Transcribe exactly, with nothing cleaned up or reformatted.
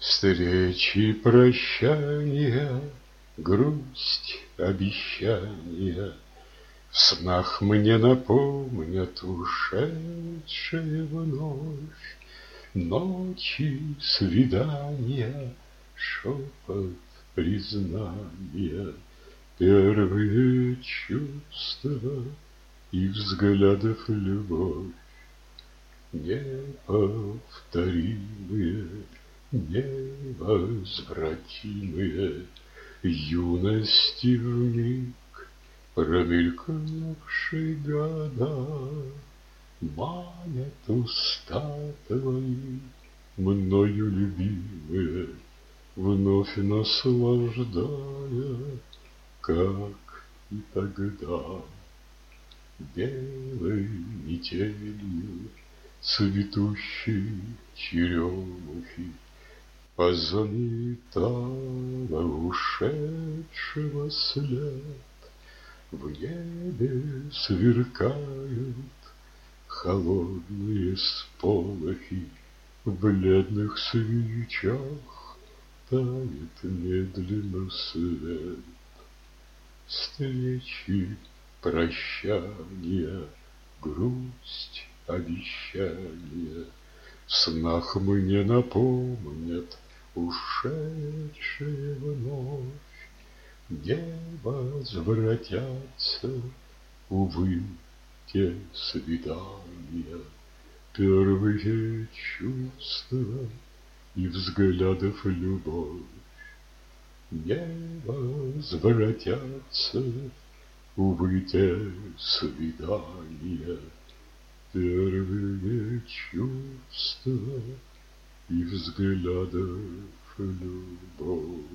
Встречи, прощания, грусть, обещания В снах мне напомнят ушедшие вновь Ночи, свидания, шепот, признания, Первые чувства и взглядов любовь. Неповторимые, невозвратимые Юности вмиг промелькнувшие года Манят уста твои, мною любимые, Вновь наслаждая, как и тогда. Белой метелью цветущей черемухи Позаметала ушедшего след. В небе сверкают холодные сполохи, В бледных свечах тает медленно свет. Встречи, прощания, грусть, обещания В снах мне напомнят ушедшие вновь. Не возвратятся, увы, те свидания, Первые чувства и взглядов любовь. Не возвратятся, увы, те свидания, Первые чувства и взглядов любовь.